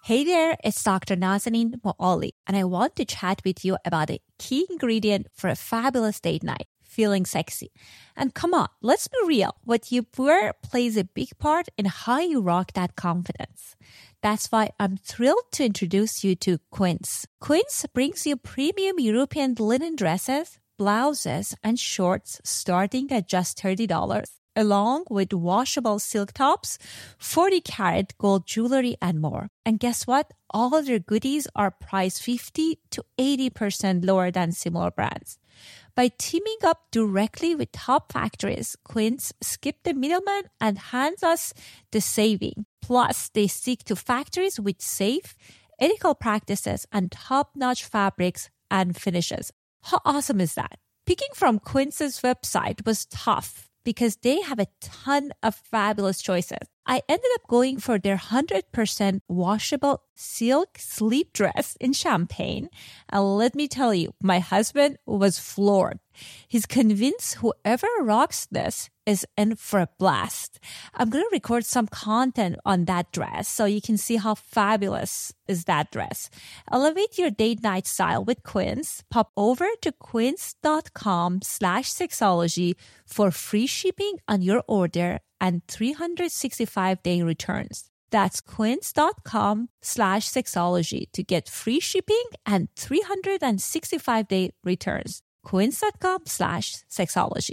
Hey there, it's Dr. Nazanin Moali, and I want to chat with you about a key ingredient for a fabulous date night, feeling sexy. And come on, let's be real. What you wear plays a big part in how you rock that confidence. That's why I'm thrilled to introduce you to Quince. Quince brings you premium European linen dresses, blouses, and shorts starting at just $30, along with washable silk tops, 40-karat gold jewelry, and more. And guess what? All of their goodies are priced 50 to 80% lower than similar brands. By teaming up directly with top factories, Quince skipped the middleman and hands us the saving. Plus, they stick to factories with safe, ethical practices and top-notch fabrics and finishes. How awesome is that? Picking from Quince's website was tough because they have a ton of fabulous choices. I ended up going for their 100% washable silk sleep dress in champagne. And let me tell you, my husband was floored. He's convinced whoever rocks this is in for a blast. I'm going to record some content on that dress so you can see how fabulous is that dress. Elevate your date night style with Quince. Pop over to quince.com/sexology for free shipping on your order and 365-day returns. That's quince.com/sexology to get free shipping and 365-day returns. Quince.com/sexology.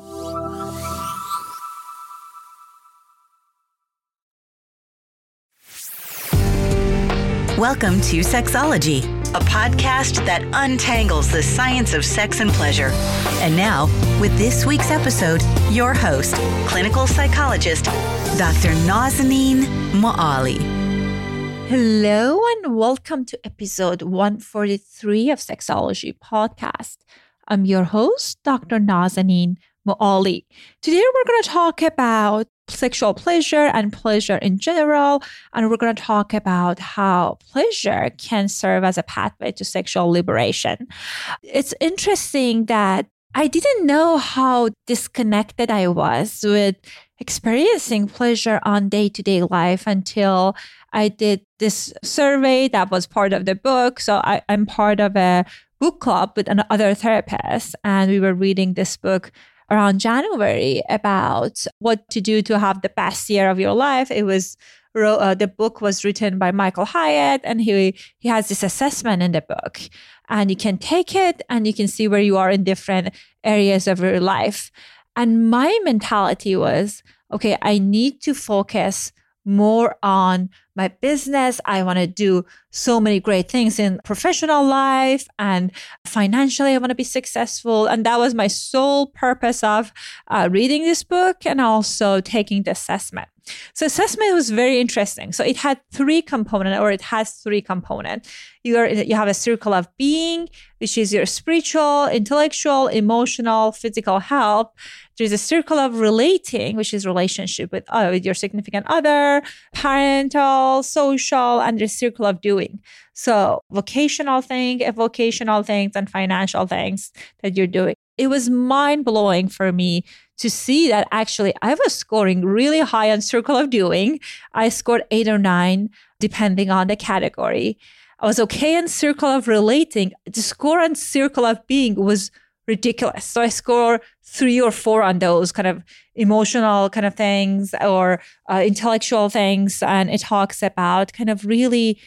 Welcome to Sexology, a podcast that untangles the science of sex and pleasure. And now, with this week's episode, your host, clinical psychologist, Dr. Nazanin Moali. Hello and welcome to episode 143 of Sexology Podcast. I'm your host, Dr. Nazanin Moali. Today we're going to talk about sexual pleasure and pleasure in general, and we're going to talk about how pleasure can serve as a pathway to sexual liberation. It's interesting that I didn't know how disconnected I was with experiencing pleasure on day-to-day life until I did this survey that was part of the book. So I'm part of a book club with another therapist, and we were reading this book around January about what to do to have the best year of your life. It was the book was written by Michael Hyatt, and he has this assessment in the book, and you can take it and you can see where you are in different areas of your life. And my mentality was, okay, I need to focus more on my business. I want to do so many great things in professional life, and financially I want to be successful. And that was my sole purpose of reading this book and also taking the assessment. So assessment was very interesting. So it had three components, or it has three components. You have a circle of being, which is your spiritual, intellectual, emotional, physical health. There's a circle of relating, which is relationship with your significant other, parental, social, and the circle of doing. So vocational things, and financial things that you're doing. It was mind-blowing for me to see that actually I was scoring really high on circle of doing. I scored 8 or 9, depending on the category. I was okay in circle of relating. The score on circle of being was ridiculous. So I score 3 or 4 on those kind of emotional kind of things or intellectual things. And it talks about really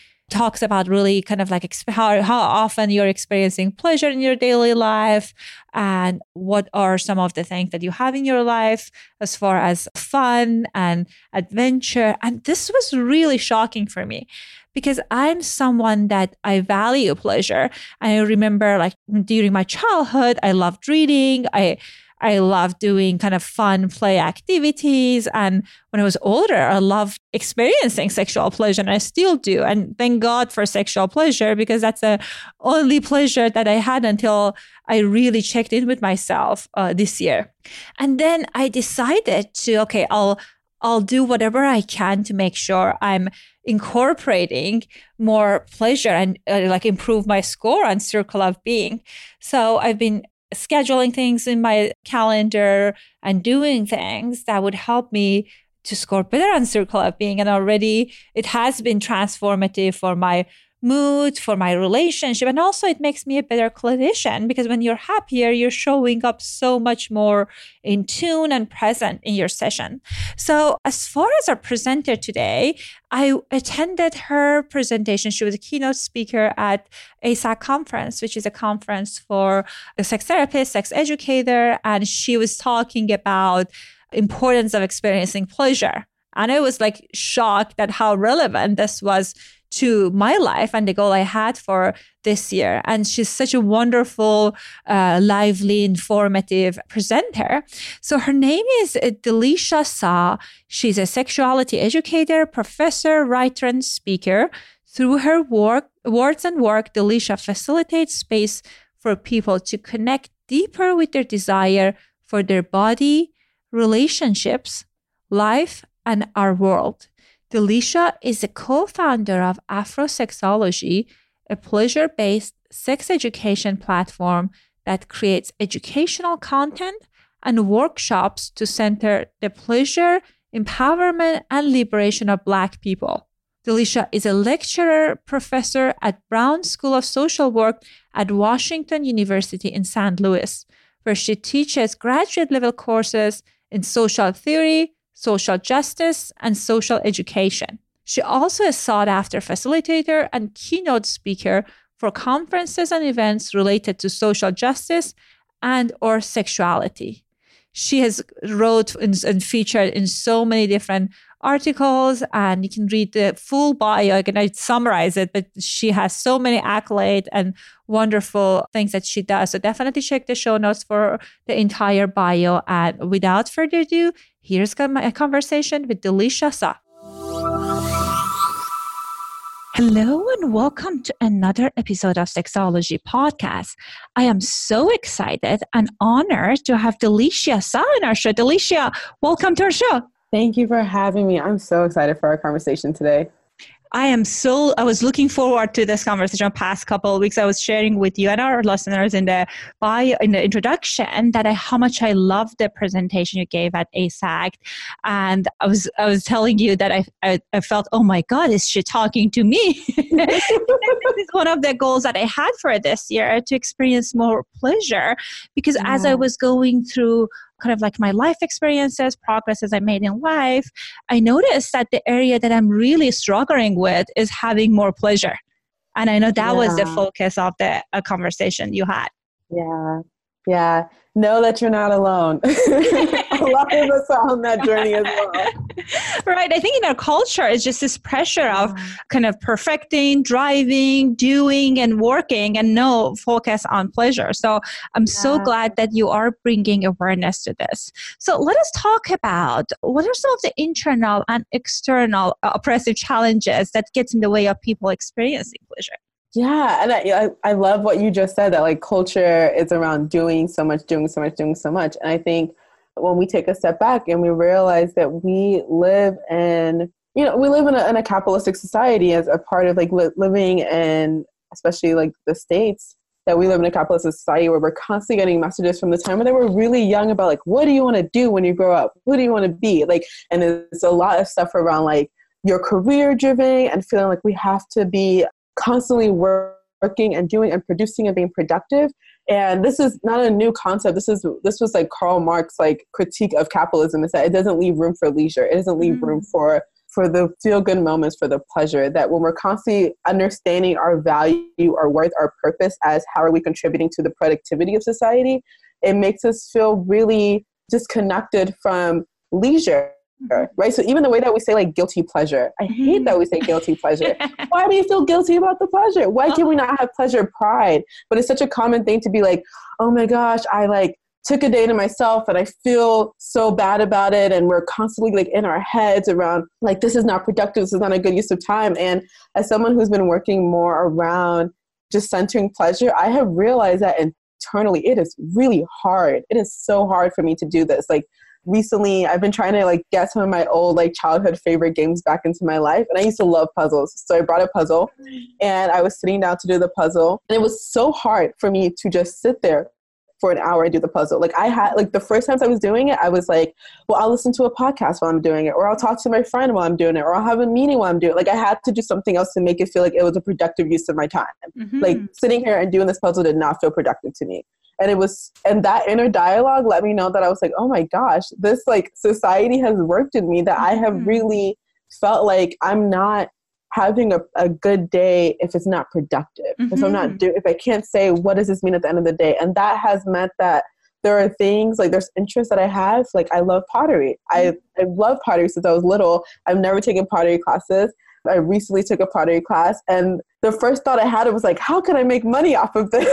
kind of like how often you're experiencing pleasure in your daily life and what are some of the things that you have in your life as far as fun and adventure. And this was really shocking for me because I'm someone that I value pleasure. I remember like during my childhood, I loved reading. I love doing kind of fun play activities. And when I was older, I loved experiencing sexual pleasure, and I still do. And thank God for sexual pleasure, because that's the only pleasure that I had until I really checked in with myself this year. And then I decided to, okay, I'll do whatever I can to make sure I'm incorporating more pleasure and like improve my score on circle of being. So I've been scheduling things in my calendar and doing things that would help me to score better on Circle of Being. And already it has been transformative for my mood, for my relationship. And also it makes me a better clinician because when you're happier, you're showing up so much more in tune and present in your session. So as far as our presenter today, I attended her presentation. She was a keynote speaker at ASAC conference, which is a conference for a sex therapist, sex educator. And she was talking about importance of experiencing pleasure. And I was like shocked at how relevant this was to my life and the goal I had for this year. And she's such a wonderful, lively, informative presenter. So her name is Delisha Shah. She's a sexuality educator, professor, writer, and speaker. Through her words and work, Delisha facilitates space for people to connect deeper with their desire for their body, relationships, life, and our world. Delisha is a co-founder of Afrosexology, a pleasure-based sex education platform that creates educational content and workshops to center the pleasure, empowerment, and liberation of Black people. Delisha is a lecturer, professor at Brown School of Social Work at Washington University in St. Louis, where she teaches graduate-level courses in social theory, social justice, and social education. She also is a sought-after facilitator and keynote speaker for conferences and events related to social justice and or sexuality. She has wrote and featured in so many different articles, and you can read the full bio. I can summarize it, but she has so many accolades and wonderful things that she does. So definitely check the show notes for the entire bio. And without further ado, here's my conversation with Delisha Shah. Hello and welcome to another episode of Sexology Podcast. I am so excited and honored to have Delisha Shah on our show. Delisha, welcome to our show. Thank you for having me. I'm so excited for our conversation today. I was looking forward to this conversation the past couple of weeks. I was sharing with you and our listeners in the bio, in the introduction, that how much I loved the presentation you gave at ASAC. And I was telling you that I felt, oh my God, is she talking to me? This is one of the goals that I had for this year, to experience more pleasure. Because as I was going through kind of like my life experiences, progresses I made in life, I noticed that the area that I'm really struggling with is having more pleasure. And I know that was the focus of the conversation you had. Yeah. Know that you're not alone. A lot of us are on that journey as well. Right. I think in our culture, it's just this pressure of kind of perfecting, driving, doing, and working, and no focus on pleasure. So I'm so glad that you are bringing awareness to this. So let us talk about what are some of the internal and external oppressive challenges that gets in the way of people experiencing pleasure. Yeah. And I love what you just said, that like culture is around doing so much. And I think when we take a step back and we realize that we live in a capitalistic society as a part of like living in, especially like the States, that we live in a capitalistic society where we're constantly getting messages from the time when we're really young about like, what do you want to do when you grow up? Who do you want to be? Like, and there's a lot of stuff around like your career driven and feeling like we have to be constantly working and doing and producing and being productive. And this is not a new concept. This was like Karl Marx like critique of capitalism, is that it doesn't leave room for leisure. It doesn't leave room for the feel-good moments, for the pleasure. That when we're constantly understanding our value, our worth, our purpose as how are we contributing to the productivity of society, it makes us feel really disconnected from leisure. Right. So even the way that we say like guilty pleasure, I hate that we say guilty pleasure. Why do you feel guilty about the pleasure? Why can we not have pleasure pride? But it's such a common thing to be like, oh my gosh, I like took a day to myself and I feel so bad about it. And we're constantly like in our heads around like, this is not productive. This is not a good use of time. And as someone who's been working more around just centering pleasure, I have realized that internally it is really hard. It is so hard for me to do this. Like, recently, I've been trying to like get some of my old like childhood favorite games back into my life. And I used to love puzzles. So I brought a puzzle and I was sitting down to do the puzzle. And it was so hard for me to just sit there for an hour and do the puzzle. Like I had, like the first times I was doing it, I was like, well, I'll listen to a podcast while I'm doing it, or I'll talk to my friend while I'm doing it, or I'll have a meeting while I'm doing it. Like I had to do something else to make it feel like it was a productive use of my time. Like sitting here and doing this puzzle did not feel productive to me. And that inner dialogue let me know that I was like, oh my gosh, this like society has worked in me, that I have really felt like I'm not having a good day if it's not productive, if I can't say, what does this mean at the end of the day? And that has meant that there are things like there's interests that I have. Like I love pottery. I love pottery since I was little. I've never taken pottery classes. I recently took a pottery class, and the first thought I had was like, how can I make money off of this?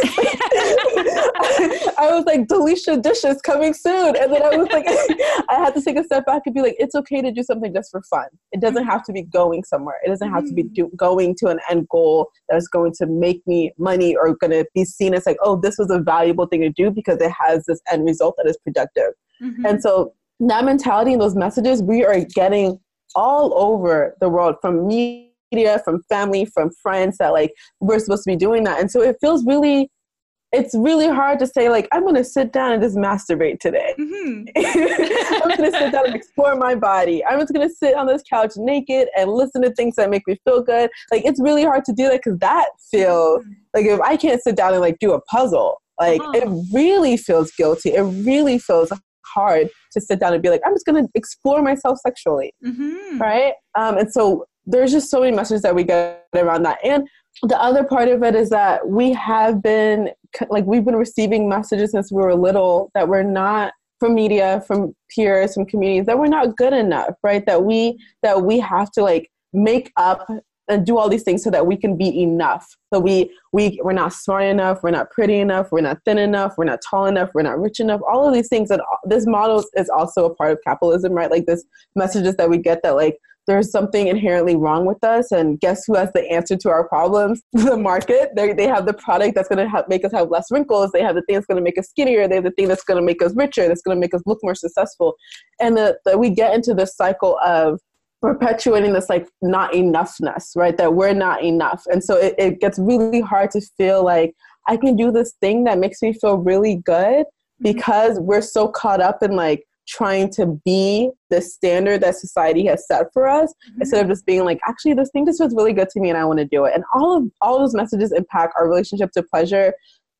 I was like, Delisha dishes coming soon. And then I was like, I had to take a step back and be like, it's okay to do something just for fun. It doesn't have to be going somewhere. It doesn't have to be going to an end goal that is going to make me money or going to be seen as like, oh, this was a valuable thing to do because it has this end result that is productive. And so that mentality and those messages we are getting all over the world, from media, from family, from friends, that like we're supposed to be doing that. And so it feels really, it's really hard to say like, I'm going to sit down and just masturbate today. I'm going to sit down and explore my body. I'm just going to sit on this couch naked and listen to things that make me feel good. Like it's really hard to do that, because that feels like, if I can't sit down and like do a puzzle, like it really feels guilty. It really feels hard to sit down and be like, I'm just going to explore myself sexually. Right. And so there's just so many messages that we get around that. And the other part of it is that we've been receiving messages since we were little that we're not, from media, from peers, from communities, that we're not good enough, right? That we have to like make up and do all these things so that we can be enough. So we're not smart enough, we're not pretty enough, we're not thin enough, we're not tall enough, we're not rich enough. All of these things, that this model is also a part of capitalism, right? Like this messages that we get that like there's something inherently wrong with us, and guess who has the answer to our problems? The market. They have the product that's going to make us have less wrinkles. They have the thing that's going to make us skinnier. They have the thing that's going to make us richer. That's going to make us look more successful. And that we get into this cycle of perpetuating this like not enoughness, right? That we're not enough. And so it gets really hard to feel like I can do this thing that makes me feel really good, because we're so caught up in like trying to be the standard that society has set for us, instead of just being like, actually, this thing just feels really good to me and I want to do it. And all of those messages impact our relationship to pleasure.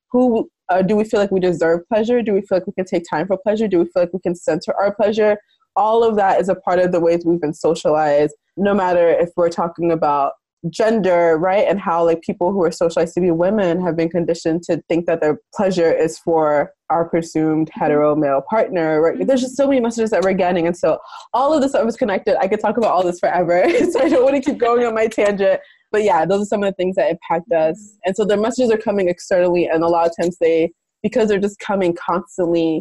Do we feel like we deserve pleasure? Do we feel like we can take time for pleasure? Do we feel like we can center our pleasure? All of that is a part of the ways we've been socialized, no matter if we're talking about gender, right? And how like people who are socialized to be women have been conditioned to think that their pleasure is for our presumed hetero male partner, right? There's just so many messages that we're getting. And so all of this stuff is connected. I could talk about all this forever. So I don't want to keep going on my tangent. But yeah, those are some of the things that impact us. And so the messages are coming externally. And a lot of times because they're just coming constantly,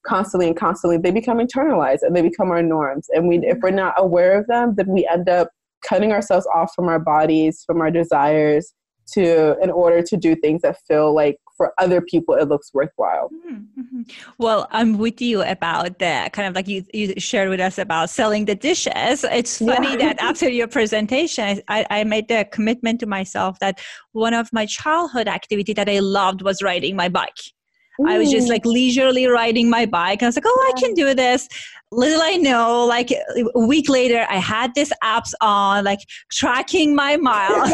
they become internalized and they become our norms. And if we're not aware of them, then we end up cutting ourselves off from our bodies, from our desires, in order to do things that feel like for other people it looks worthwhile. Well, I'm with you about the kind of like you shared with us about selling the dishes. It's funny that after your presentation, I made the commitment to myself that one of my childhood activity that I loved was riding my bike. I was just like leisurely riding my bike. I was like, oh, I can do this. Little I know, like a week later, I had this apps on, like tracking my miles,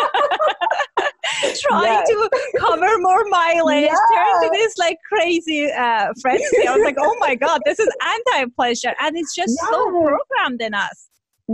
trying to cover more mileage, turned to this like crazy frenzy. I was like, oh my God, this is anti-pleasure. And it's just so programmed in us.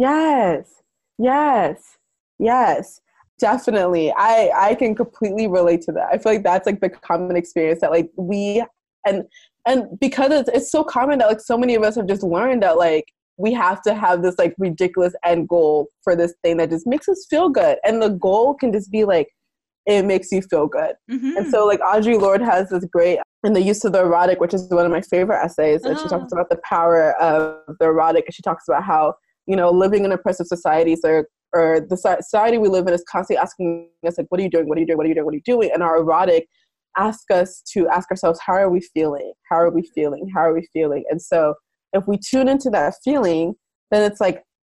Yes. Definitely. I can completely relate to that. I feel like that's like the common experience that like and because it's so common that like so many of us have just learned that like we have to have this like ridiculous end goal for this thing that just makes us feel good. And the goal can just be like, it makes you feel good. And so like Audre Lorde has this great, in the use of the erotic, which is one of my favorite essays, and she talks about the power of the erotic. And she talks about how, living in oppressive societies or the society we live in is constantly asking us, like, what are you doing? What are you doing? What are you doing? What are you doing? And our erotic asks us to ask ourselves, how are we feeling? How are we feeling? How are we feeling? And so if we tune into that feeling, then it's like,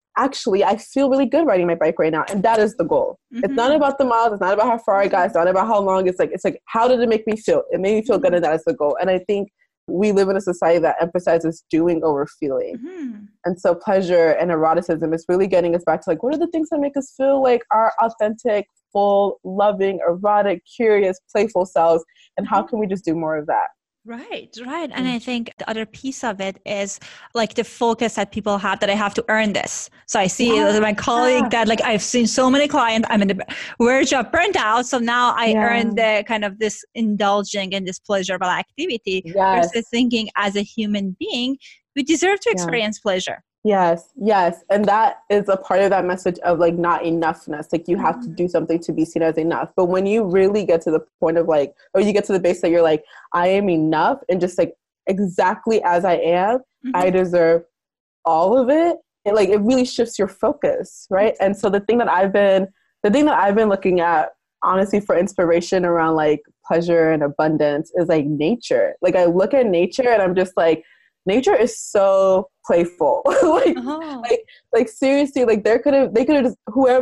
actually, I feel really good riding my bike right now. And that is the goal. Mm-hmm. It's not about the miles. It's not about how far I got. It's not about how long. It's like, how did it make me feel? It made me feel good, and that is the goal. And I think we live in a society that emphasizes doing over feeling. Mm-hmm. And so pleasure and eroticism is really getting us back to like, what are the things that make us feel like our authentic, full, loving, erotic, curious, playful selves? And how can we just do more of that? Right. And I think the other piece of it is like the focus that people have that I have to earn this. So I see my colleague that like I've seen so many clients, I'm in the verge of burnt out. So now I earn the kind of this indulging in this pleasurable activity versus thinking as a human being, we deserve to experience pleasure. Yes. And that is a part of that message of like not enoughness. Like you have to do something to be seen as enough. But when you really get to the point of like, or you get to the base that you're like, I am enough and just like exactly as I am, I deserve all of it. And like, it really shifts your focus. Right. And so the thing that I've been looking at honestly for inspiration around like pleasure and abundance is like nature. Like I look at nature and I'm just like, nature is so playful. like seriously, like they could have just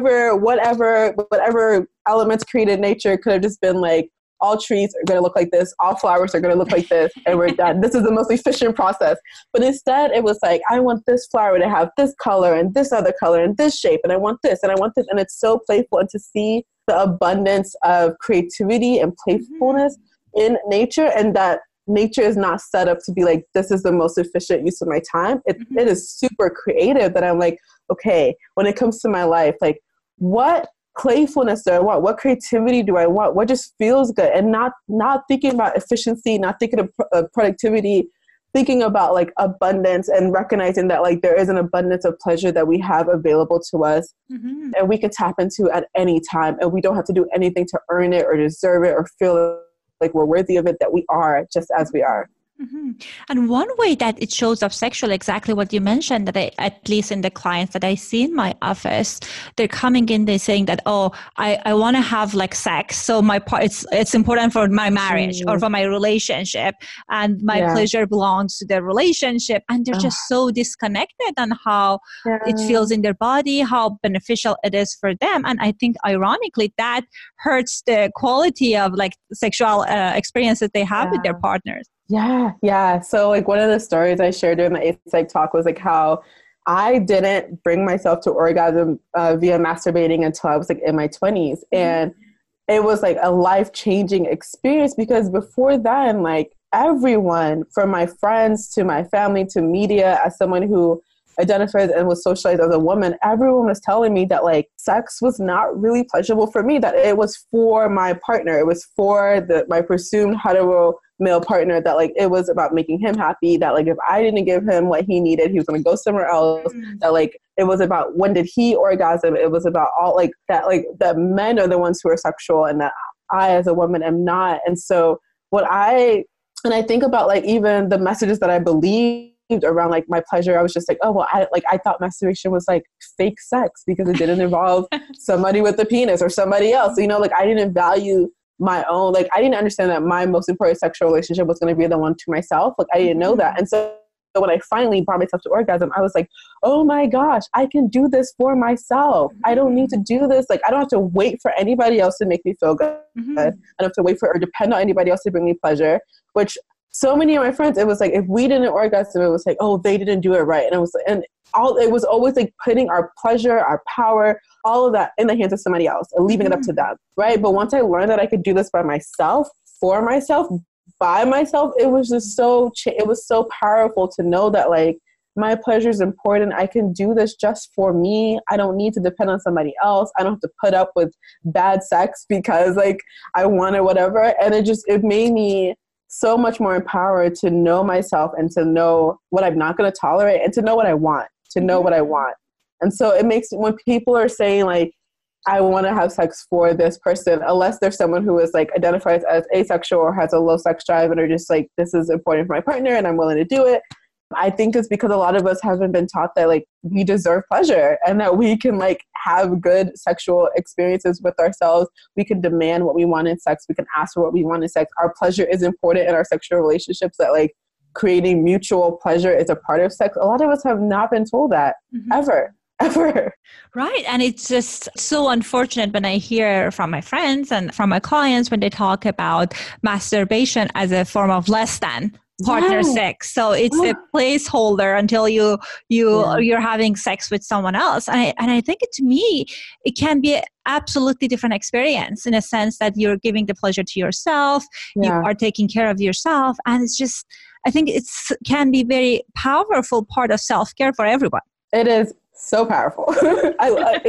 whatever elements created nature could have just been like, all trees are going to look like this, all flowers are going to look like this, and we're done. This is the most efficient process. But instead it was like, I want this flower to have this color and this other color and this shape, and I want this and I want this. And it's so playful. And to see the abundance of creativity and playfulness in nature, and that nature is not set up to be like, this is the most efficient use of my time. It is super creative that I'm like, okay, when it comes to my life, like what playfulness do I want? What creativity do I want? What just feels good? And not thinking about efficiency, not thinking of productivity, thinking about like abundance and recognizing that like there is an abundance of pleasure that we have available to us and we can tap into at any time. And we don't have to do anything to earn it or deserve it or feel like we're worthy of it, that we are just as we are. And one way that it shows up sexually, exactly what you mentioned, that at least in the clients that I see in my office, they're coming in, they're saying that, oh, I want to have like sex. So it's important for my marriage or for my relationship, and my pleasure belongs to the relationship. And they're just so disconnected on how it feels in their body, how beneficial it is for them. And I think ironically that hurts the quality of like sexual experiences they have with their partners. Yeah. So like one of the stories I shared during the ASEC talk was like how I didn't bring myself to orgasm via masturbating until I was like in my 20s. And it was like a life-changing experience because before then, like everyone from my friends to my family to media, as someone who identified and was socialized as a woman, everyone was telling me that like sex was not really pleasurable for me, that it was for my partner. It was for my presumed hetero male partner, that like it was about making him happy, that like if I didn't give him what he needed, he was going to go somewhere else, that like it was about when did he orgasm, it was about all like that men are the ones who are sexual and that I as a woman am not. And so I think about like even the messages that I believed around like my pleasure, I was just like, oh well, I thought masturbation was like fake sex because it didn't involve somebody with a penis or somebody else, you know, like I didn't value my own, like I didn't understand that my most important sexual relationship was going to be the one to myself. Like I didn't know that. And so when I finally brought myself to orgasm, I was like, oh my gosh, I can do this for myself. I don't need to do this. Like I don't have to wait for anybody else to make me feel good. I don't have to wait for or depend on anybody else to bring me pleasure, which so many of my friends, it was like, if we didn't orgasm, it was like, oh, they didn't do it right. And it was always like putting our pleasure, our power, all of that in the hands of somebody else and leaving it up to them. Right. But once I learned that I could do this by myself, for myself, by myself, it was just it was so powerful to know that like my pleasure is important. I can do this just for me. I don't need to depend on somebody else. I don't have to put up with bad sex because like I wanted whatever. And it made me so much more empowered to know myself and to know what I'm not going to tolerate and to know what I want, And so it makes, when people are saying like, I want to have sex for this person, unless there's someone who is like identifies as asexual or has a low sex drive and are just like, this is important for my partner and I'm willing to do it. I think it's because a lot of us haven't been taught that like we deserve pleasure and that we can like have good sexual experiences with ourselves. We can demand what we want in sex. We can ask for what we want in sex. Our pleasure is important in our sexual relationships, that like creating mutual pleasure is a part of sex. A lot of us have not been told that ever. ever. Right. And it's just so unfortunate when I hear from my friends and from my clients when they talk about masturbation as a form of less than partner sex. So it's a placeholder until you're having sex with someone else. And I think to me, it can be an absolutely different experience in a sense that you're giving the pleasure to yourself, you are taking care of yourself. And it's just, I think can be very powerful part of self-care for everyone. It is so powerful. I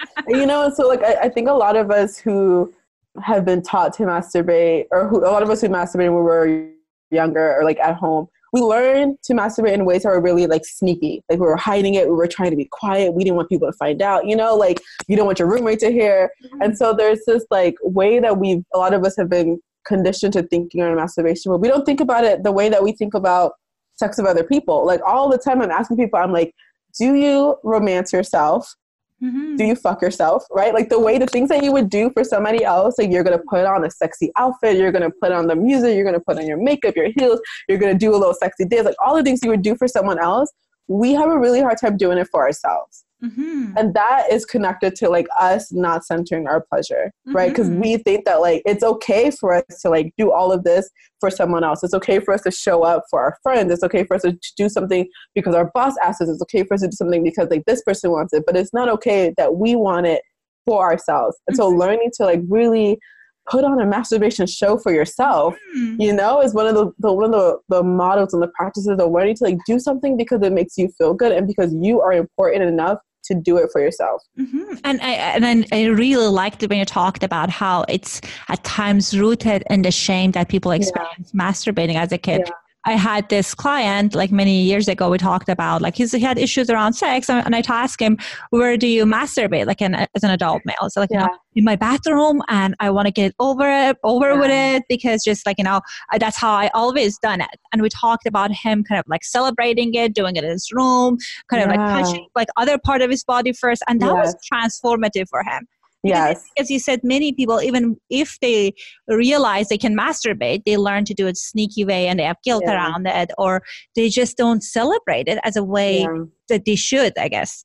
think a lot of us who have been taught to masturbate, or a lot of us who masturbated when we were younger or like at home, we learned to masturbate in ways that were really like sneaky. Like we were hiding it. We were trying to be quiet. We didn't want people to find out, like you don't want your roommate to hear. Mm-hmm. And so there's this like way that a lot of us have been conditioned to thinking around masturbation, but we don't think about it the way that we think about sex with other people. Like all the time I'm asking people, I'm like, do you romance yourself? Mm-hmm. Do you fuck yourself? Right? Like the things that you would do for somebody else, like you're going to put on a sexy outfit, you're going to put on the music, you're going to put on your makeup, your heels, you're going to do a little sexy dance, like all the things you would do for someone else, we have a really hard time doing it for ourselves. Mm-hmm. And that is connected to like us not centering our pleasure, right? Because we think that like it's okay for us to like do all of this for someone else. It's okay for us to show up for our friends. It's okay for us to do something because our boss asks us. It's okay for us to do something because like this person wants it. But it's not okay that we want it for ourselves. And so learning to like really put on a masturbation show for yourself, is one of the models and the practices of learning to like do something because it makes you feel good and because you are important enough to do it for yourself. Mm-hmm. And I really liked it when you talked about how it's at times rooted in the shame that people experience masturbating as a kid. Yeah. I had this client like many years ago, we talked about like he had issues around sex and I asked him, where do you masturbate like as an adult male? So like, in my bathroom, and I want to get over with it because just like, that's how I always done it. And we talked about him kind of like celebrating it, doing it in his room, kind of like touching like other part of his body first. And that was transformative for him. Because as you said, many people, even if they realize they can masturbate, they learn to do it sneaky way and they have guilt around it, or they just don't celebrate it as a way that they should, I guess.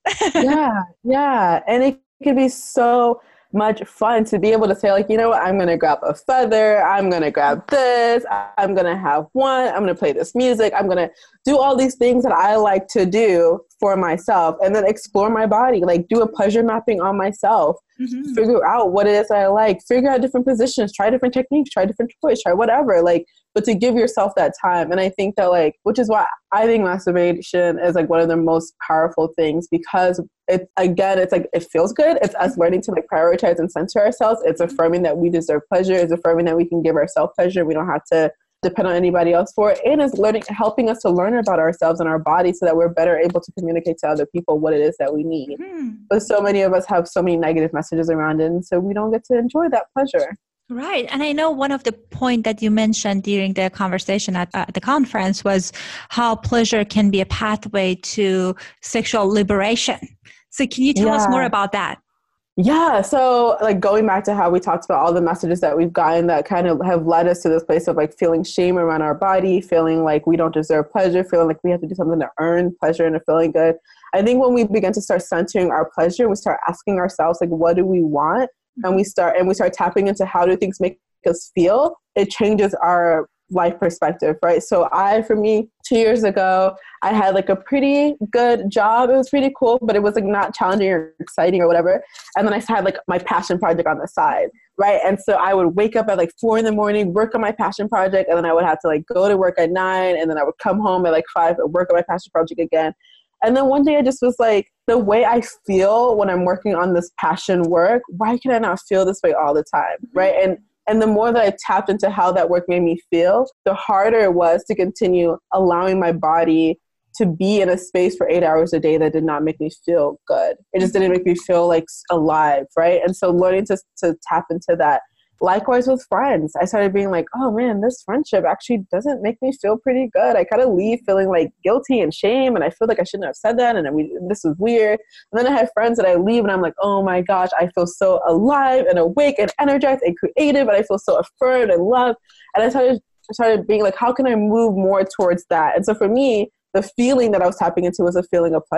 Yeah. And it can be so much fun to be able to say like, you know what, I'm going to grab a feather, I'm going to grab this, I'm going to have one, I'm going to play this music, I'm going to do all these things that I like to do for myself, and then explore my body, like do a pleasure mapping on myself, figure out what it is I like, figure out different positions, try different techniques, try different toys, try whatever, like, but to give yourself that time. And I think that like, which is why I think masturbation is like one of the most powerful things, because it's like, it feels good. It's us learning to like prioritize and center ourselves. It's affirming that we deserve pleasure. It's affirming that we can give ourselves pleasure. We don't have to depend on anybody else for it. And it's helping us to learn about ourselves and our body so that we're better able to communicate to other people what it is that we need. But so many of us have so many negative messages around it, and so we don't get to enjoy that pleasure. Right. And I know one of the points that you mentioned during the conversation at the conference was how pleasure can be a pathway to sexual liberation. So can you tell us more about that? Yeah. So like going back to how we talked about all the messages that we've gotten that kind of have led us to this place of like feeling shame around our body, feeling like we don't deserve pleasure, feeling like we have to do something to earn pleasure and feeling good. I think when we begin to start centering our pleasure, we start asking ourselves, like, what do we want? And we start tapping into how do things make us feel, it changes our life perspective, right? So for me, 2 years ago, I had like a pretty good job. It was pretty cool, but it was like not challenging or exciting or whatever. And then I had like my passion project on the side, right? And so I would wake up at like 4 a.m, work on my passion project, and then I would have to like go to work at 9, and then I would come home at like 5 and work on my passion project again. And then one day I just was like, the way I feel when I'm working on this passion work, why can I not feel this way all the time, right? And the more that I tapped into how that work made me feel, the harder it was to continue allowing my body to be in a space for 8 hours a day that did not make me feel good. It just didn't make me feel like alive, right? And so learning to tap into that. Likewise with friends, I started being like, oh man, this friendship actually doesn't make me feel pretty good. I kind of leave feeling like guilty and shame, and I feel like I shouldn't have said that, and this was weird. And then I have friends that I leave and I'm like, oh my gosh, I feel so alive and awake and energized and creative, and I feel so affirmed and loved. And I started being like, how can I move more towards that? And so for me, the feeling that I was tapping into was a feeling of pleasure.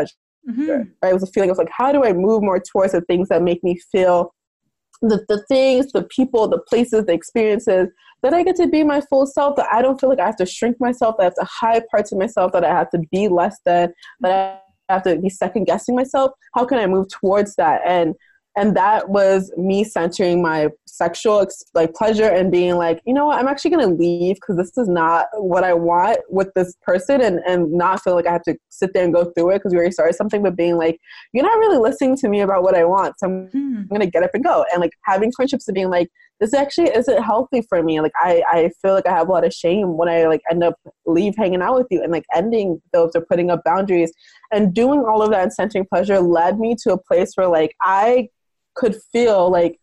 Right? It was a feeling of like, how do I move more towards the things that make me feel the things, the people, the places, the experiences that I get to be my full self, that I don't feel like I have to shrink myself, that I have to hide parts of myself, that I have to be less than, that I have to be second guessing myself. How can I move towards that? And that was me centering my sexual pleasure and being like, you know what, I'm actually going to leave because this is not what I want with this person, and not feel like I have to sit there and go through it because we already started something, but being like, you're not really listening to me about what I want. So I'm going to get up and go. And like having friendships and being like, this actually isn't healthy for me. Like I feel like I have a lot of shame when I like end up hanging out with you, and like ending those or putting up boundaries, and doing all of that and centering pleasure led me to a place where like I could feel like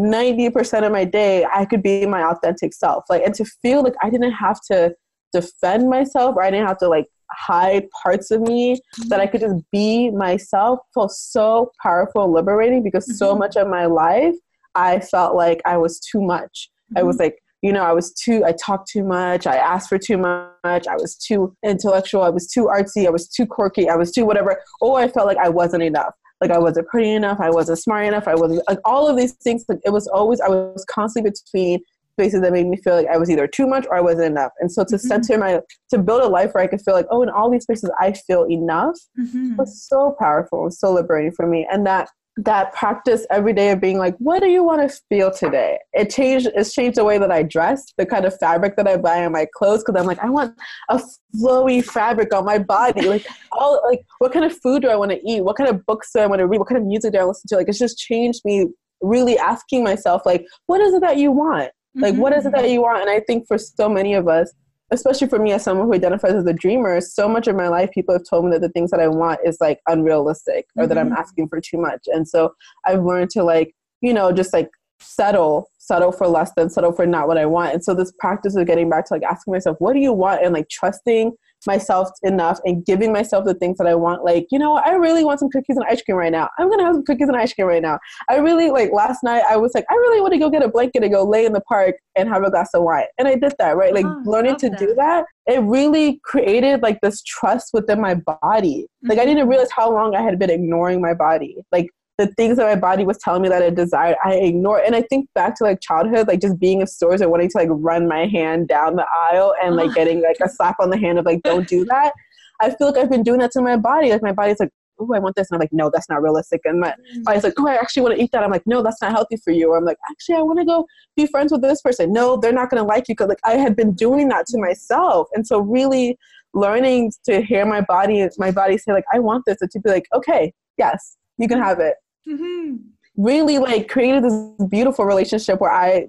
90% of my day I could be my authentic self, like, and to feel like I didn't have to defend myself, or I didn't have to like hide parts of me, that I could just be myself, felt so powerful and liberating, because so much of my life I felt like I was too much. I was like, you know, I talked too much, I asked for too much, I was too intellectual, I was too artsy, I was too quirky, I was too whatever, or I felt like I wasn't enough. Like I wasn't pretty enough, I wasn't smart enough, I wasn't, like all of these things. Like it was always, I was constantly between spaces that made me feel like I was either too much or I wasn't enough. And so to center to build a life where I could feel like, oh, in all these spaces I feel enough, was so powerful and so liberating for me. And that practice every day of being like, what do you want to feel today? It's changed the way that I dress, the kind of fabric that I buy on my clothes, because I'm like, I want a flowy fabric on my body. Like what kind of food do I want to eat? What kind of books do I want to read? What kind of music do I listen to? Like it's just changed me really asking myself, like, what is it that you want? Like, what is it that you want? And I think for so many of us, especially for me as someone who identifies as a dreamer, so much of my life, people have told me that the things that I want is like unrealistic, or that I'm asking for too much. And so I've learned to like, you know, just like settle for less than, settle for not what I want. And so this practice of getting back to like asking myself, what do you want? And like trusting myself enough and giving myself the things that I want. Like, you know what? I really want some cookies and ice cream right now. I'm going to have some cookies and ice cream right now. I really, like last night I was like, I really want to go get a blanket and go lay in the park and have a glass of wine. And I did that, right? Like learning to do that, it really created like this trust within my body. Like I didn't realize how long I had been ignoring my body. Like the things that my body was telling me that I desired, I ignored. And I think back to like childhood, like just being in stores and wanting to like run my hand down the aisle and like getting like a slap on the hand of like, don't do that. I feel like I've been doing that to my body. Like my body's like, oh, I want this. And I'm like, no, that's not realistic. And my body's like, oh, I actually want to eat that. I'm like, no, that's not healthy for you. Or I'm like, actually, I want to go be friends with this person. No, they're not going to like you. Cause like I had been doing that to myself. And so really learning to hear my body say like, I want this. And to be like, okay, yes, you can have it. Really like created this beautiful relationship where I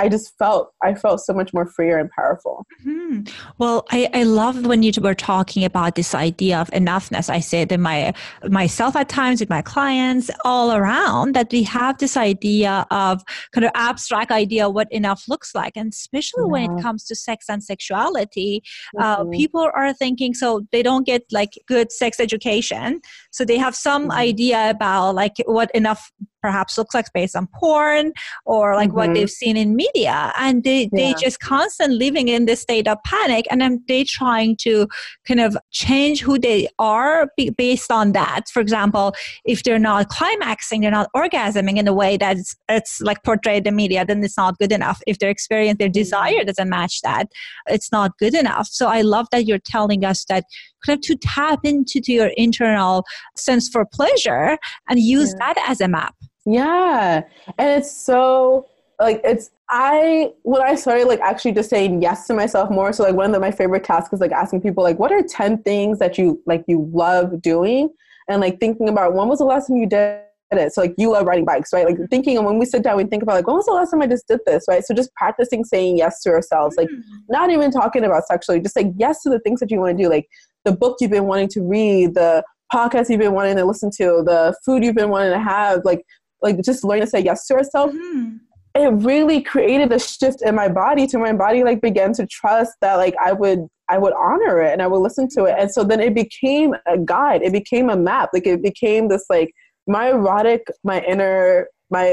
felt so much more freer and powerful. Well, I love when you were talking about this idea of enoughness. I say that myself at times with my clients all around, that we have this idea of kind of abstract idea what enough looks like. And especially when it comes to sex and sexuality, people are thinking, so they don't get like good sex education. So they have some idea about like what enough perhaps looks like based on porn or like what they've seen in media, and they just constantly living in this state of panic, and then they trying to kind of change who they are based on that. For example, if they're not climaxing, they're not orgasming in the way that it's like portrayed in media, then it's not good enough. If their experience, their desire doesn't match that, it's not good enough. So I love that you're telling us that kind of to tap into your internal sense for pleasure and use that as a map. Yeah. And it's so like, when I started like actually just saying yes to myself more. So like one of my favorite tasks is like asking people like, what are 10 things that you love doing? And like thinking about when was the last time you did it? So like you love riding bikes, right? Like thinking, and when we sit down, we think about like, when was the last time I just did this, right? So just practicing saying yes to ourselves, like not even talking about sexually, just like yes to the things that you want to do, like the book you've been wanting to read, the podcast you've been wanting to listen to, the food you've been wanting to have, like just learning to say yes to ourselves. It really created a shift in my body to my body like began to trust that like I would honor it and I would listen to it. And so then it became a guide. It became a map. Like it became this like my inner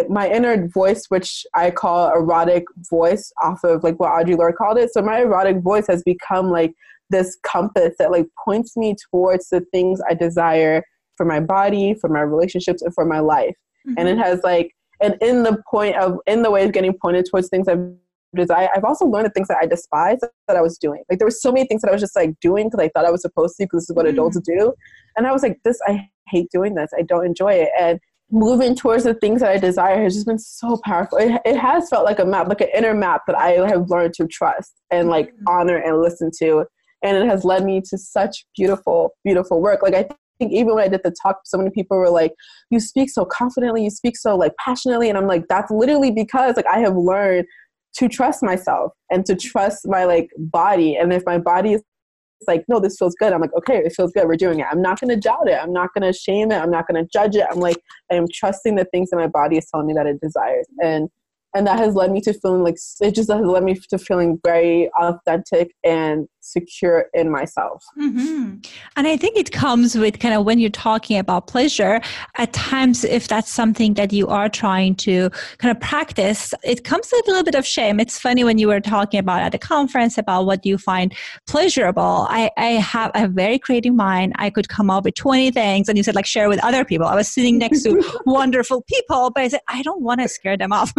voice, which I call erotic voice off of like what Audre Lorde called it. So my erotic voice has become like this compass that like points me towards the things I desire for my body, for my relationships, and for my life. And it has like, and in the way of getting pointed towards things I've desired, I've also learned the things that I despise that I was doing. Like there were so many things that I was just like doing because I thought I was supposed to, because this is what adults do. And I was like, I hate doing this. I don't enjoy it. And moving towards the things that I desire has just been so powerful. It has felt like a map, like an inner map that I have learned to trust and like honor and listen to. And it has led me to such beautiful, beautiful work. Like I think even when I did the talk, so many people were like, you speak so confidently, you speak so like passionately. And I'm like, that's literally because like I have learned to trust myself and to trust my like body. And if my body is like, no, this feels good, I'm like, okay, it feels good, we're doing it. I'm not going to doubt it. I'm not going to shame it. I'm not going to judge it. I'm like, I am trusting the things that my body is telling me that it desires. And that has led me to feeling like, it just has led me to feeling very authentic and secure in myself. And I think it comes with kind of when you're talking about pleasure, at times, if that's something that you are trying to kind of practice, it comes with a little bit of shame. It's funny when you were talking about at a conference about what you find pleasurable. I have a very creative mind. I could come up with 20 things, and you said like share with other people. I was sitting next to wonderful people, but I said, I don't want to scare them off.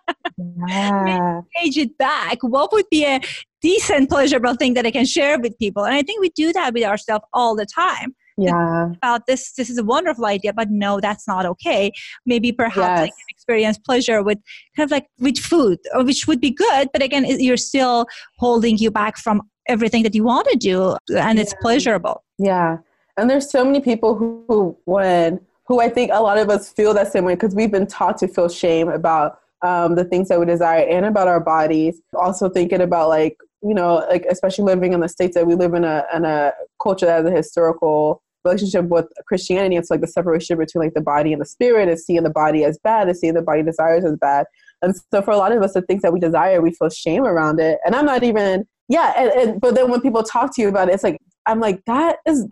Page it back. What would be a decent, pleasurable thing that I can share with people? And I think we do that with ourselves all the time. About this is a wonderful idea, but no, that's not okay. Maybe perhaps I can experience pleasure with kind of like with food, or which would be good, but again, you're still holding you back from everything that you want to do, and it's pleasurable. And there's so many people who I think a lot of us feel that same way, because we've been taught to feel shame about the things that we desire and about our bodies. Also thinking about like, you know, like especially living in the States, that we live in a culture that has a historical relationship with Christianity. It's like the separation between like the body and the spirit, is seeing the body as bad, is seeing the body desires as bad. And so for a lot of us, the things that we desire, we feel shame around it. And I'm not even, but then when people talk to you about it, it's like, I'm like, that was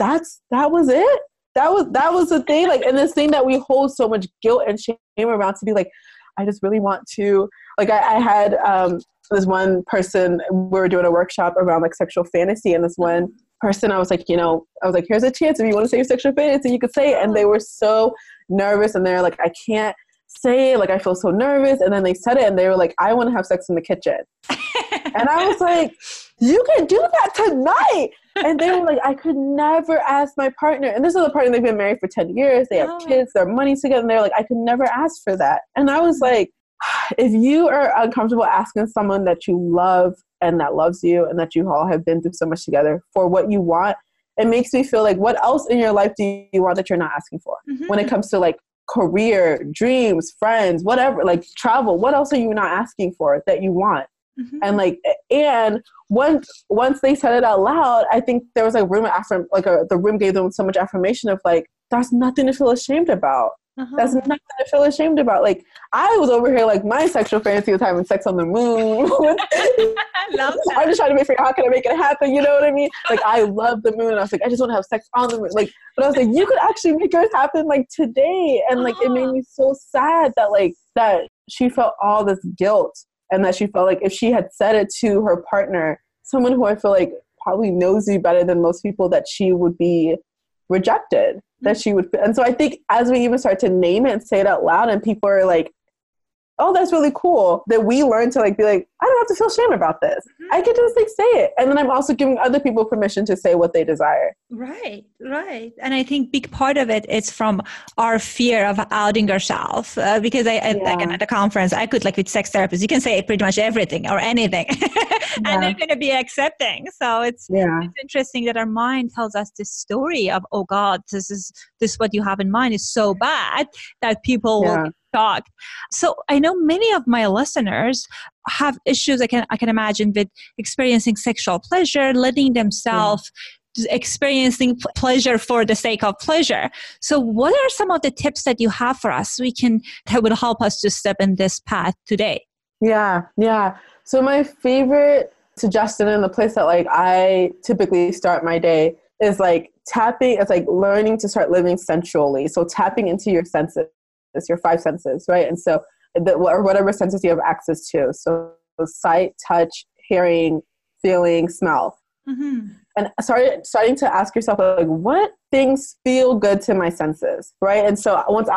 it? That was the thing. Like, and this thing that we hold so much guilt and shame around, to be like, I just really want to, like, I had this one person, we were doing a workshop around like sexual fantasy, and this one person, I was like, here's a chance, if you want to say your sexual fantasy, you could say it. And they were so nervous, and they're like, I can't say it, like I feel so nervous. And then they said it, and they were like, I want to have sex in the kitchen. And I was like, you can do that tonight. And they were like, I could never ask my partner. And this is a partner, they've been married for 10 years. They have kids, their money's together. And they're like, I could never ask for that. And I was like, if you are uncomfortable asking someone that you love and that loves you, and that you all have been through so much together, for what you want, it makes me feel like, what else in your life do you want that you're not asking for? When it comes to like career, dreams, friends, whatever, like travel, what else are you not asking for that you want? And like, and once they said it out loud, I think there was a room after, like the room gave them so much affirmation of like, that's nothing to feel ashamed about. That's nothing to feel ashamed about. Like, I was over here, like, my sexual fantasy was having sex on the moon. I'm just trying to figure out how can I make it happen. You know what I mean? Like, I love the moon. I was like, I just want to have sex on the moon. Like, but I was like, you could actually make yours happen like today. And like, it made me so sad that like, that she felt all this guilt, and that she felt like if she had said it to her partner, someone who I feel like probably knows you better than most people, that she would be rejected, that she would. And so I think as we even start to name it and say it out loud, and people are like, oh, that's really cool, that we learn to like be like, I don't have to feel shame about this. I can just like say it. And then I'm also giving other people permission to say what they desire. Right. And I think big part of it is from our fear of outing ourselves. Because again, at the conference, I could, like with sex therapists, you can say pretty much everything or anything and they're going to be accepting. So it's interesting that our mind tells us this story of, oh God, this what you have in mind is so bad that people will be shocked. So I know many of my listeners have issues, I can imagine, with experiencing sexual pleasure, letting themselves experiencing pleasure for the sake of pleasure. So what are some of the tips that you have for us that would help us to step in this path today? Yeah. So my favorite suggestion, and the place that like I typically start my day, is like learning to start living sensually. So tapping into your senses, your 5 senses, right? And so or whatever senses you have access to. So sight, touch, hearing, feeling, smell. and starting to ask yourself, like, what things feel good to my senses, right? And so once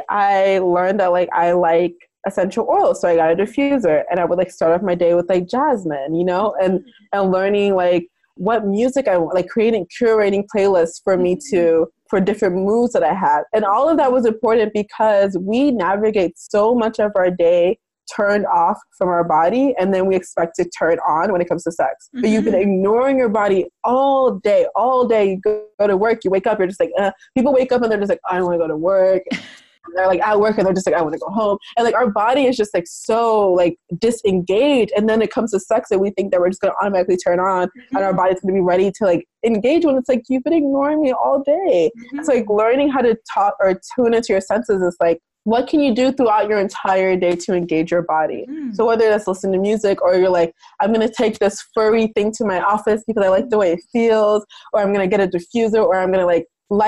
I learned that, like, I like essential oils, so I got a diffuser, and I would like start off my day with like jasmine, you know, and learning like what music I want, like curating playlists for me for different moods that I have. And all of that was important because we navigate so much of our day turned off from our body, and then we expect to turn on when it comes to sex. But you've been ignoring your body all day. You go to work, you wake up, you're just like, people wake up and they're just like, I don't want to go to work. They're like at work and they're just like, I want to go home. And like our body is just like so like disengaged. And then it comes to sex and we think that we're just going to automatically turn on and our body's going to be ready to like engage when it's like, you've been ignoring me all day. It's like learning how to talk or tune into your senses is like, what can you do throughout your entire day to engage your body? So whether that's listen to music, or you're like, I'm going to take this furry thing to my office because I like the way it feels, or I'm going to get a diffuser, or I'm going to like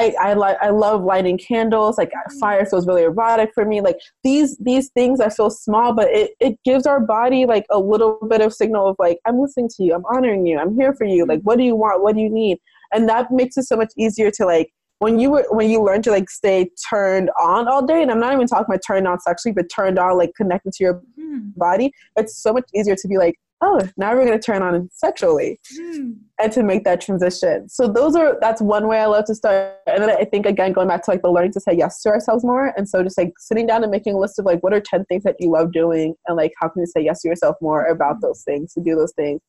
I love lighting candles. Like fire feels really erotic for me. Like these things I feel small, but it gives our body like a little bit of signal of like, I'm listening to you, I'm honoring you, I'm here for you. Like, what do you want? What do you need? And that makes it so much easier to like, when you learn to like stay turned on all day, and I'm not even talking about turned on sexually, but turned on like connected to your body, it's so much easier to be like, oh, now we're going to turn on sexually and to make that transition. So that's one way I love to start. And then I think, again, going back to like the learning to say yes to ourselves more. And so just like sitting down and making a list of like, what are 10 things that you love doing? And like, how can you say yes to yourself more about those things, to do those things,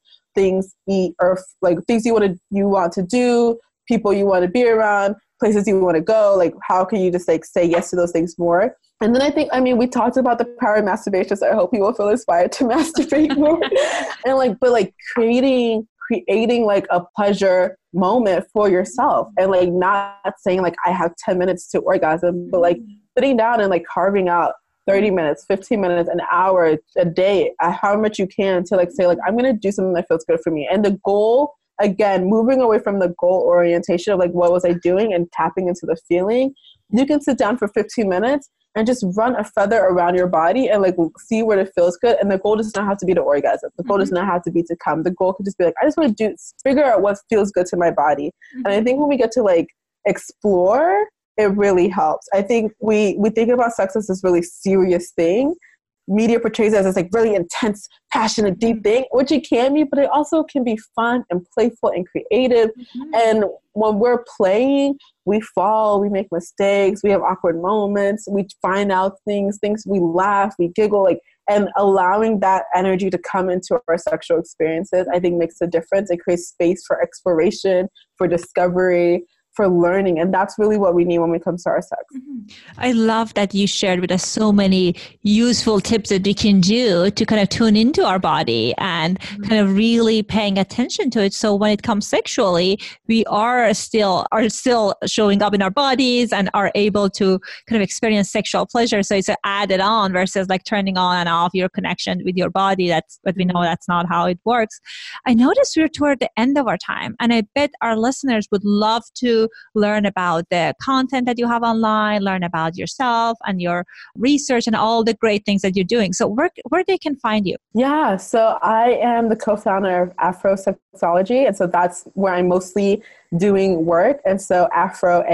or like things you want to do, people you want to be around, places you want to go. Like, how can you just like say yes to those things more? And then I think, we talked about the power of masturbation, so I hope people feel inspired to masturbate more. And like, but like creating like a pleasure moment for yourself, and like not saying like I have 10 minutes to orgasm, but like sitting down and like carving out 30 minutes, 15 minutes, an hour, a day, how much you can to like say like, I'm going to do something that feels good for me. And the goal, again, moving away from the goal orientation of like, what was I doing, and tapping into the feeling. You can sit down for 15 minutes and just run a feather around your body and like see where it feels good. And the goal does not have to be to orgasm. The goal does not have to be to come. The goal could just be like, I just want to figure out what feels good to my body. And I think when we get to like explore, it really helps. I think we think about sex as this really serious thing. Media portrays it as this like really intense, passionate, deep thing, which it can be, but it also can be fun and playful and creative. And when we're playing, we fall, we make mistakes, we have awkward moments, we find out things, we laugh, we giggle, like, and allowing that energy to come into our sexual experiences, I think makes a difference. It creates space for exploration, for discovery, for learning. And that's really what we need when it comes to our sex. I love that you shared with us so many useful tips that we can do to kind of tune into our body and kind of really paying attention to it. So when it comes sexually, we are still showing up in our bodies and are able to kind of experience sexual pleasure. So it's added on versus like turning on and off your connection with your body. But we know that's not how it works. I noticed we're toward the end of our time, and I bet our listeners would love to learn about the content that you have online, learn about yourself and your research and all the great things that you're doing. So where they can find you? Yeah, so I am the co-founder of Afro Sexology, and so that's where I'm mostly doing work. And so Afro,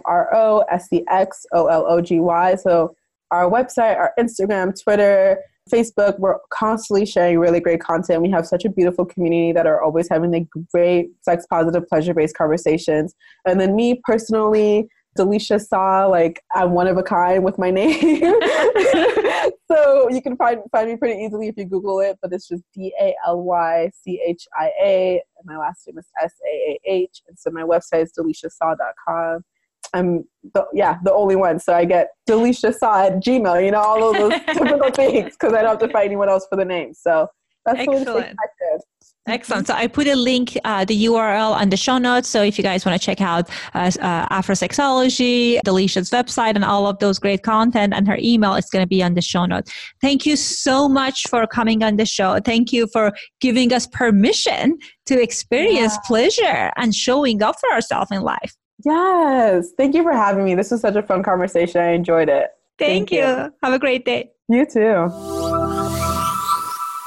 AFRO, So our website, our Instagram, Twitter, Facebook, we're constantly sharing really great content. We have such a beautiful community that are always having the great sex positive, pleasure-based conversations. And then me personally, Delisha Saw, like I'm one of a kind with my name. So you can find me pretty easily if you Google it, but it's just DALYCHIA, and my last name is SAAH. And so my website is deliciasaw.com. I'm the only one. So I get deliciasaw@gmail, all of those typical things, because I don't have to find anyone else for the name. So that's excellent. Excellent. So I put a link, the URL on the show notes. So if you guys want to check out Afro Sexology, Delisha's website, and all of those great content, and her email is going to be on the show notes. Thank you so much for coming on the show. Thank you for giving us permission to experience pleasure and showing up for ourselves in life. Yes. Thank you for having me. This was such a fun conversation. I enjoyed it. Thank you. Have a great day. You too.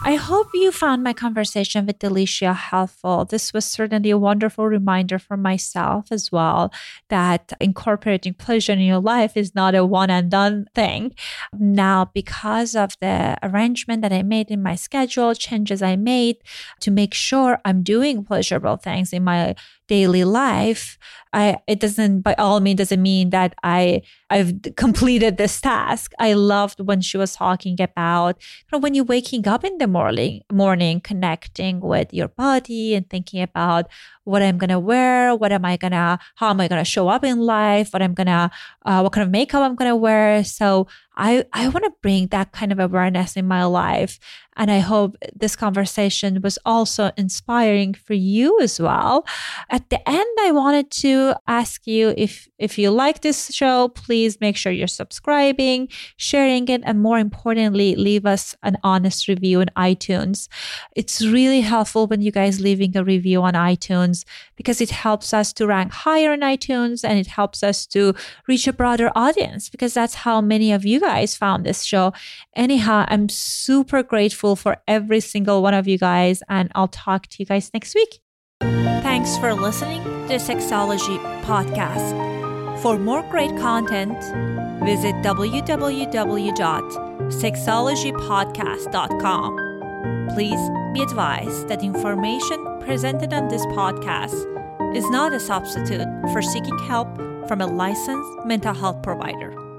I hope you found my conversation with Delicia helpful. This was certainly a wonderful reminder for myself as well that incorporating pleasure in your life is not a one and done thing. Now, because of the arrangement that I made in my schedule, changes I made to make sure I'm doing pleasurable things in my daily life, it doesn't by all means doesn't mean that I've completed this task. I loved when she was talking about when you're waking up in the morning, connecting with your body and thinking about what I'm gonna wear, how am I gonna show up in life, what kind of makeup I'm gonna wear. So I want to bring that kind of awareness in my life. And I hope this conversation was also inspiring for you as well. At the end, I wanted to ask you if you like this show, please make sure you're subscribing, sharing it, and more importantly, leave us an honest review on iTunes. It's really helpful when you guys leaving a review on iTunes because it helps us to rank higher in iTunes and it helps us to reach a broader audience because that's how many of you guys found this show. Anyhow, I'm super grateful for every single one of you guys, and I'll talk to you guys next week. Thanks for listening to the Sexology Podcast. For more great content, visit www.sexologypodcast.com. Please be advised that information presented on this podcast is not a substitute for seeking help from a licensed mental health provider.